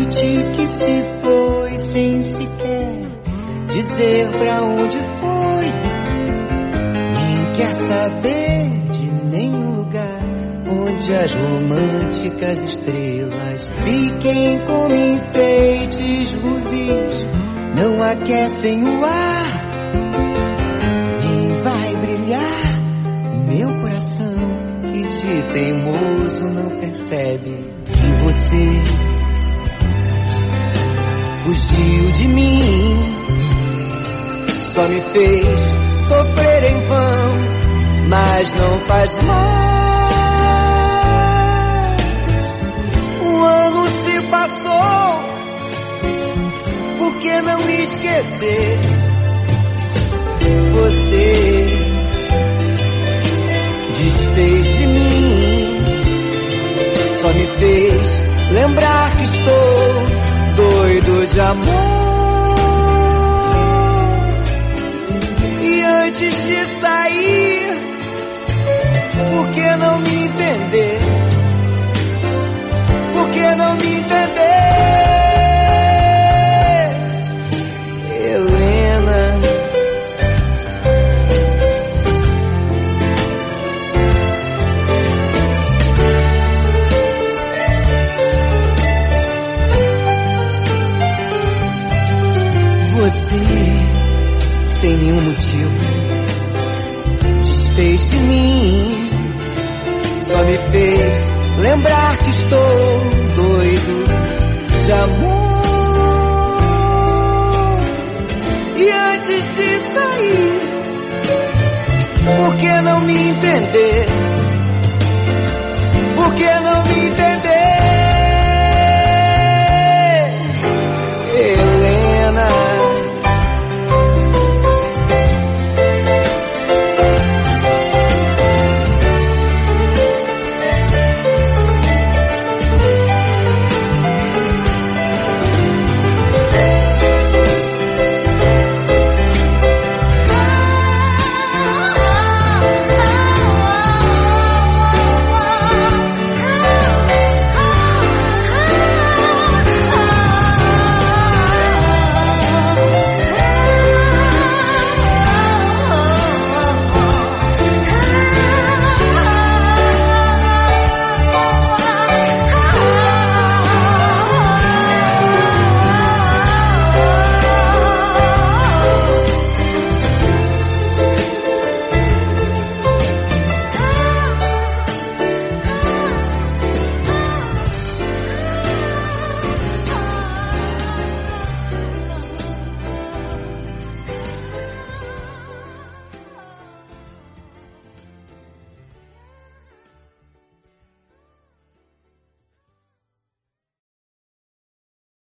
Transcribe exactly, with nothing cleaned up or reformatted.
noite que se foi sem sequer dizer pra onde foi. Nem quer saber de nenhum lugar onde as românticas estrelas fiquem como enfeites luzes, não aquecem o ar. Nem vai brilhar meu coração que de teimoso não percebe que você fugiu de mim, só me fez sofrer em vão, mas não faz mal. Um ano se passou, por que não esquecer? Você desfez de mim, só me fez lembrar que estou doido de amor. E antes de sair, por que não me entender? Por que não me entender? Helena, você, sem nenhum motivo, desfez de mim, só me fez lembrar que estou doido de amor. E antes de sair, por que não me entender? Por que não me entender?